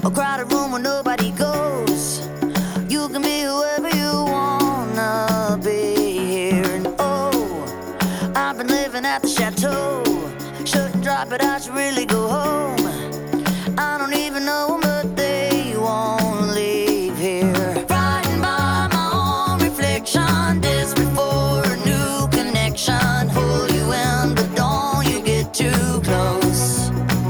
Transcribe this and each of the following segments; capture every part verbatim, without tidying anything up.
A crowded room where nobody goes. You can be whoever you wanna be here. And oh, I've been living at the chateau. Shouldn't drop it, I should really go home. I don't even know them, but they won't leave here. Frightened by my own reflection, desperate for a new connection. Pull you in, but don't you get too close.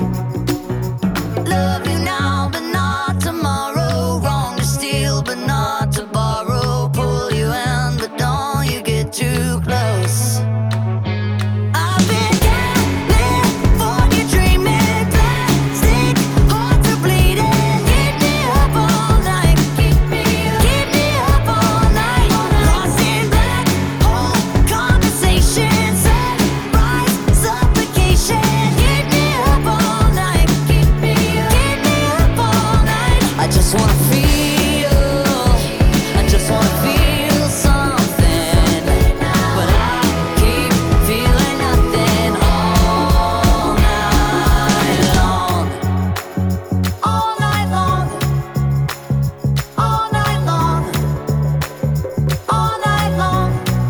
Love you now, but not tomorrow. Wrong to steal, but not to borrow. Pull you in, but don't you get too close. I've been California dreaming, plastic hearts are bleeding. Keep me up all night, keep me up, keep me up all night. Lost in black hole conversations, sunrise supplication. Keep me up all night, keep me up, keep me up all night. I just wanna feel, I just wanna feel something, but I keep feeling nothing all night long. All night long. All night long. All night long.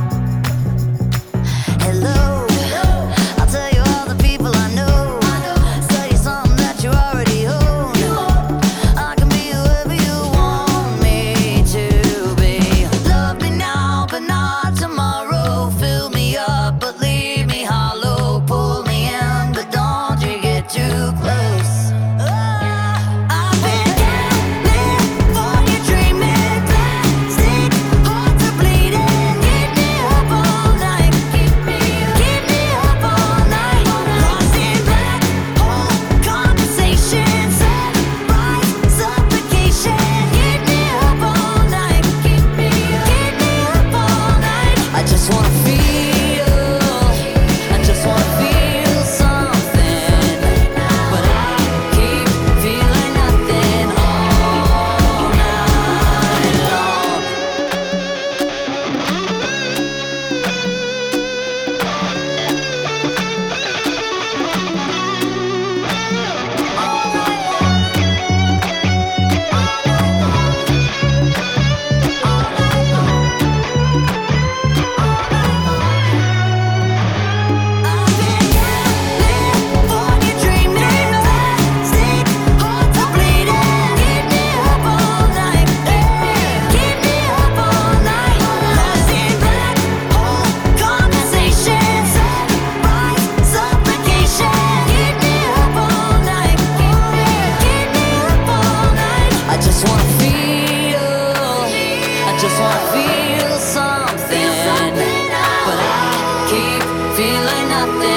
Hello. I'll tell you all the people I know. Tell you something that you already own. I can be whoever you want me to be. Love me now, but not tomorrow. Fill me up, but leave me hollow. Pull me in, but don't you get too close. I've been California dreaming, plastic hearts are bleeding. Keep me up all night, keep me up, keep me up all night. Lost in black hole conversations, sunrise supplication. Keep me up all night, keep me up, keep me up all night. I just wanna feel, I just wanna feel something, but I keep feeling nothing all night long. I've been California dreaming, plastic hearts are bleeding. Keep me up all night, keep me up all night. Lost in black hole conversations, sunrise supplication. Keep me up all night, keep me, keep me up all night. I just wanna feel, I just wanna feel something, but I keep feeling nothing.